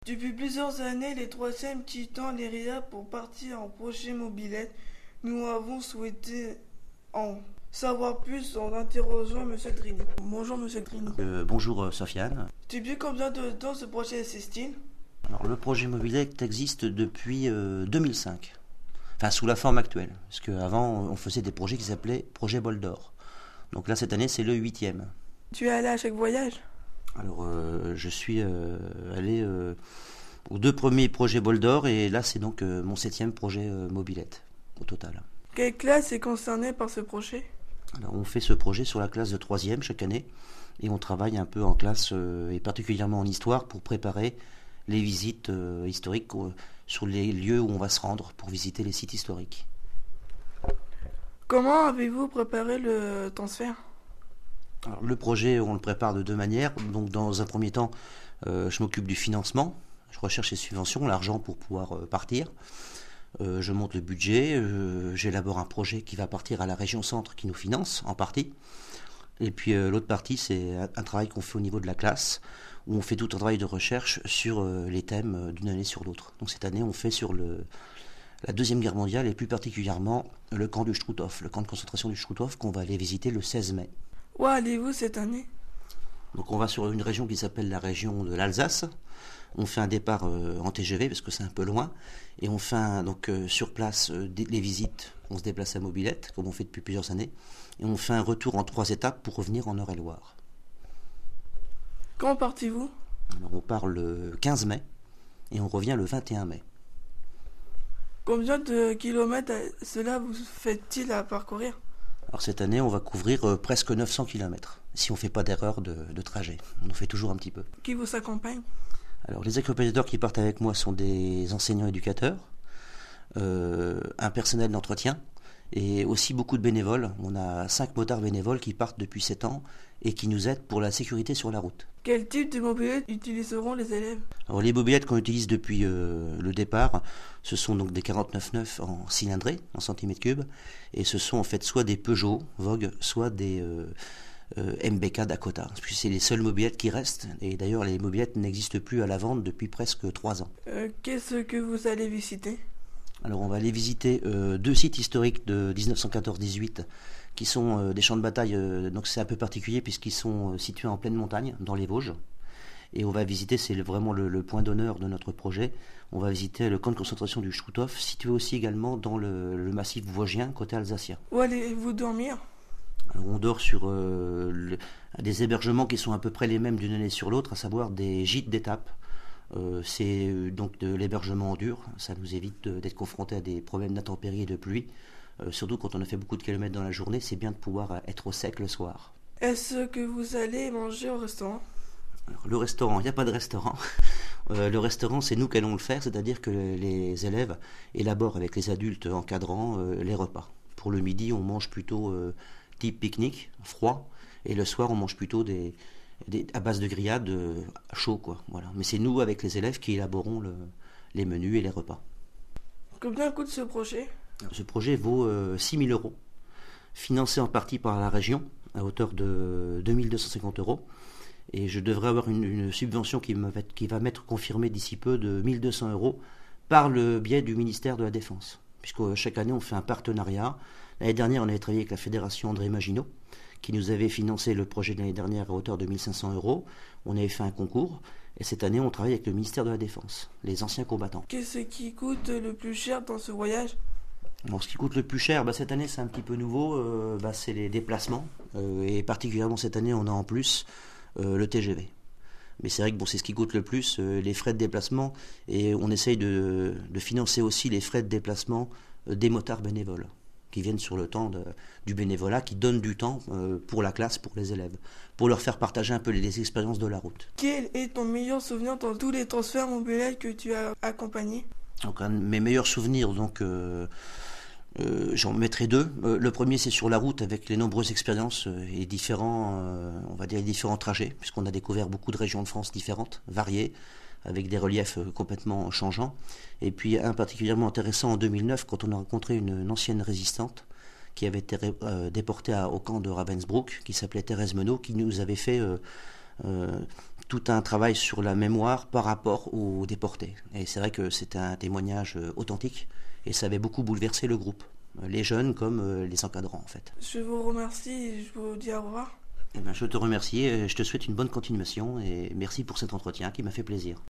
Depuis plusieurs années, les troisièmes quittant les RIA pour partir en projet mobilette, nous avons souhaité en savoir plus en interrogeant M. Drini. Bonjour M. Drini. Bonjour Sofiane. Depuis combien de temps ce projet existe-t-il? Alors, le projet Mobilect existe depuis 2005, enfin sous la forme actuelle, parce qu'avant on faisait des projets qui s'appelaient Projet Bol d'Or. Donc là cette année c'est le 8e. Tu es allé à chaque voyage? Alors je suis allé aux 2 premiers projets Bol d'Or et là c'est donc mon 7e projet Mobilette au total. Quelle classe est concernée par ce projet? Alors on fait ce projet sur la classe de 3e chaque année et on travaille un peu en classe et particulièrement en histoire pour préparer les visites historiques sur les lieux où on va se rendre pour visiter les sites historiques. Comment avez-vous préparé le transfert? Alors, le projet, on le prépare de 2 manières. Donc, dans un premier temps, je m'occupe du financement. Je recherche les subventions, l'argent pour pouvoir partir. Je monte le budget. J'élabore un projet qui va partir à la région centre qui nous finance en partie. Et puis l'autre partie, c'est un travail qu'on fait au niveau de la classe, où on fait tout un travail de recherche sur les thèmes d'une année sur l'autre. Donc cette année, on fait sur la Deuxième Guerre mondiale et plus particulièrement le camp du Struthof, le camp de concentration du Struthof qu'on va aller visiter le 16 mai. Où allez-vous cette année? Donc on va sur une région qui s'appelle la région de l'Alsace. On fait un départ en TGV parce que c'est un peu loin. Et on fait sur place les visites. On se déplace à Mobilette, comme on fait depuis plusieurs années. Et on fait un retour en 3 étapes pour revenir en Eure-et-Loir. Quand partez-vous? Alors on part le 15 mai et on revient le 21 mai. Combien de kilomètres cela vous fait-il à parcourir? Alors cette année, on va couvrir presque 900 km, si on ne fait pas d'erreur de trajet. On en fait toujours un petit peu. Qui vous accompagne? Alors les accompagnateurs qui partent avec moi sont des enseignants éducateurs, un personnel d'entretien et aussi beaucoup de bénévoles. On a 5 motards bénévoles qui partent depuis 7 ans et qui nous aident pour la sécurité sur la route. Quel type de mobilette utiliseront les élèves? Alors les mobilettes qu'on utilise depuis le départ, ce sont donc des 49.9 en cylindrée, en centimètres cubes, et ce sont en fait soit des Peugeot Vogue, soit des MBK Dakota. C'est les seules mobilettes qui restent, et d'ailleurs les mobilettes n'existent plus à la vente depuis presque 3 ans. Qu'est-ce que vous allez visiter? Alors on va aller visiter 2 sites historiques de 1914-18 qui sont des champs de bataille, donc c'est un peu particulier puisqu'ils sont situés en pleine montagne, dans les Vosges. Et on va visiter, c'est vraiment le point d'honneur de notre projet, on va visiter le camp de concentration du Struthof, situé aussi également dans le massif vosgien, côté alsacien. Où allez-vous dormir? Alors on dort sur des hébergements qui sont à peu près les mêmes d'une année sur l'autre, à savoir des gîtes d'étape. C'est donc de l'hébergement en dur, ça nous évite d'être confrontés à des problèmes d'intempéries et de pluie. Surtout quand on a fait beaucoup de kilomètres dans la journée, c'est bien de pouvoir être au sec le soir. Est-ce que vous allez manger au restaurant? Alors, le restaurant, il n'y a pas de restaurant. Le restaurant, c'est nous qui allons le faire, c'est-à-dire que les élèves élaborent avec les adultes encadrants les repas. Pour le midi, on mange plutôt type pique-nique, froid, et le soir, on mange plutôt à base de grillades chaud, quoi. Voilà. Mais c'est nous, avec les élèves, qui élaborons les menus et les repas. Combien coûte ce projet? Ce projet vaut 6 000 euros, financé en partie par la région, à hauteur de 2 250 euros. Et je devrais avoir une subvention qui va m'être confirmée d'ici peu de 1 200 euros par le biais du ministère de la Défense. Puisque chaque année, on fait un partenariat. L'année dernière, on avait travaillé avec la Fédération André Maginot, qui nous avait financé le projet de l'année dernière à hauteur de 1 500 euros. On avait fait un concours. Et cette année, on travaille avec le ministère de la Défense, les anciens combattants. Qu'est-ce qui coûte le plus cher dans ce voyage? Alors, ce qui coûte le plus cher, cette année, c'est un petit peu nouveau. C'est les déplacements. Et particulièrement cette année, on a en plus le TGV. Mais c'est vrai que c'est ce qui coûte le plus, les frais de déplacement. Et on essaye de financer aussi les frais de déplacement des motards bénévoles, qui viennent sur le temps du bénévolat, qui donnent du temps pour la classe, pour les élèves, pour leur faire partager un peu les expériences de la route. Quel est ton meilleur souvenir dans tous les transferts mobiliers que tu as accompagnés? Donc, mes meilleurs souvenirs, j'en mettrai 2. Le premier, c'est sur la route, avec les nombreuses expériences et différents trajets, puisqu'on a découvert beaucoup de régions de France différentes, variées, avec des reliefs complètement changeants. Et puis un particulièrement intéressant en 2009, quand on a rencontré une ancienne résistante qui avait été déportée au camp de Ravensbrück, qui s'appelait Thérèse Menot, qui nous avait fait tout un travail sur la mémoire par rapport aux déportés. Et c'est vrai que c'était un témoignage authentique et ça avait beaucoup bouleversé le groupe, les jeunes comme les encadrants en fait. Je vous remercie et je vous dis au revoir. Eh ben, je te remercie et je te souhaite une bonne continuation et merci pour cet entretien qui m'a fait plaisir.